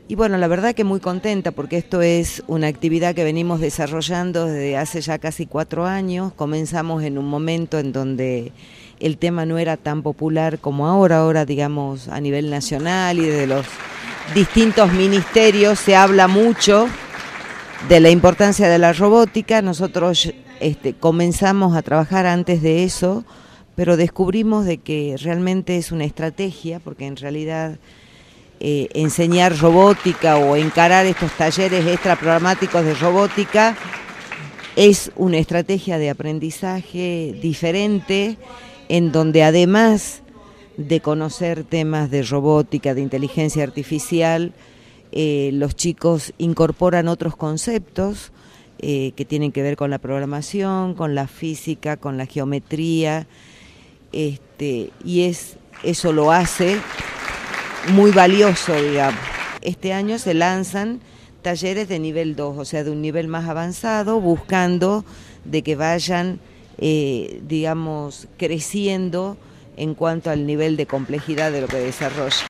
Y bueno, la verdad que muy contenta porque esto es una actividad que venimos desarrollando desde hace ya casi 4 años. Comenzamos en un momento en donde el tema no era tan popular como ahora digamos a nivel nacional y de los distintos ministerios se habla mucho de la importancia de la robótica. Nosotros comenzamos a trabajar antes de eso, pero descubrimos de que realmente es una estrategia, porque en realidad enseñar robótica o encarar estos talleres extraprogramáticos de robótica es una estrategia de aprendizaje diferente, en donde además de conocer temas de robótica, de inteligencia artificial, los chicos incorporan otros conceptos que tienen que ver con la programación, con la física, con la geometría, y eso lo hace muy valioso, digamos. Este año se lanzan talleres de nivel 2, o sea, de un nivel más avanzado, buscando de que vayan, digamos, creciendo en cuanto al nivel de complejidad de lo que desarrolla.